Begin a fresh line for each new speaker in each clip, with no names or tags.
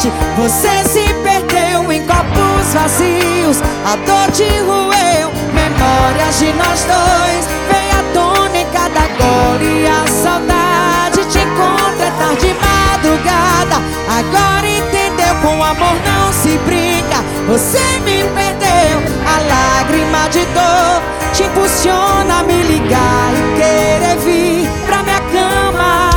noite você se perdeu em copos vazios. A dor te roeu, memórias de nós dois vem à tona em cada gole. E a saudade te encontra tarde de madrugada. Agora entendeu, com amor não se brinca. Você me perdeu, a lágrima de dor te impulsiona a me ligar e querer vir pra minha cama.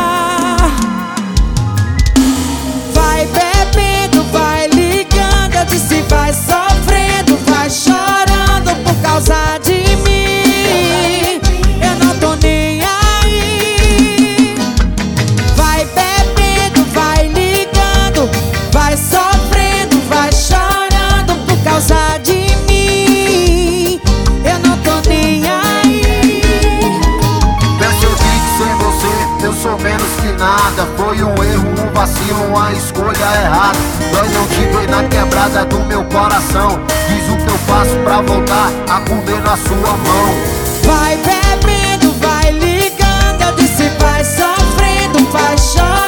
Vai bebendo, vai ligando, eu disse vai sofrendo, vai chorando por causa de mim. Eu não tô nem aí. Vai bebendo, vai ligando, vai sofrendo, vai chorando por causa de mim. Eu não tô nem aí.
Pensa, eu vi que sem você eu sou menos que nada. Foi um erro, um vacilo, uma escolha errada. Nós não te ver na quebrada do meu coração. Diz o que eu faço pra voltar a comer na sua mão.
Vai bebendo, vai ligando, eu disse vai sofrendo, vai chorando